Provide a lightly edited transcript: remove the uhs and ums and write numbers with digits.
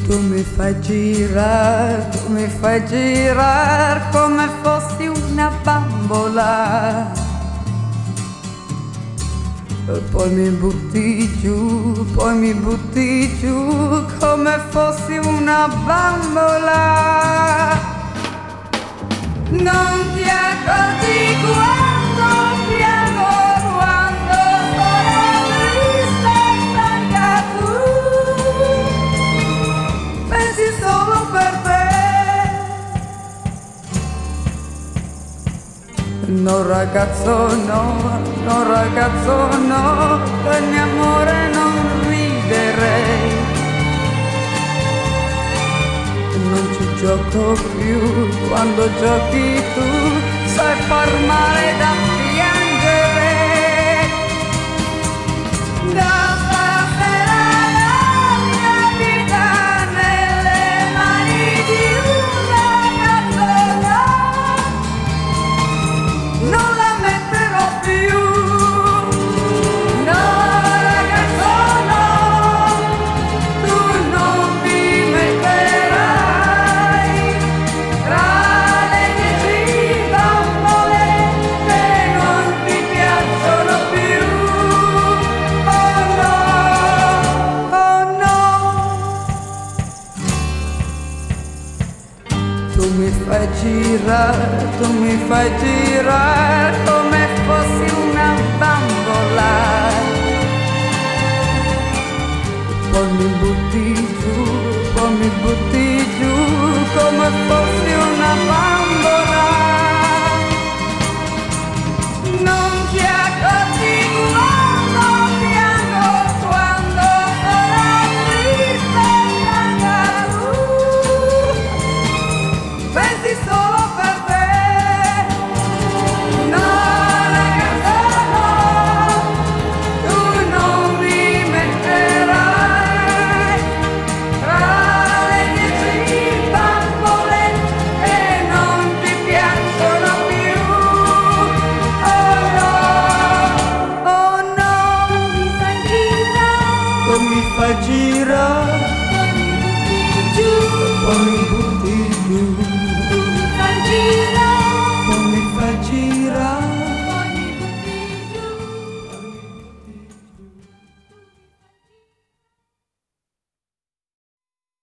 Tu mi fai girare come fossi una bambola. E poi mi butti giù come fossi una bambola. Non ti accorgi quando piango, quando sono triste e stanca tu. Pensi solo per te. No ragazzo no, per mio amore non riderei. Non ci gioco più, quando giochi tu sai far male da piangere. Da stasera la mia vita nelle mani di un ragazzo no, non la metterò più. No ragazzo no, tu non mi metterai tra le 10 bambole che non ti piacciono più. Oh no, oh no. Tu mi fai girare come fossi una bambola. Poi mi butti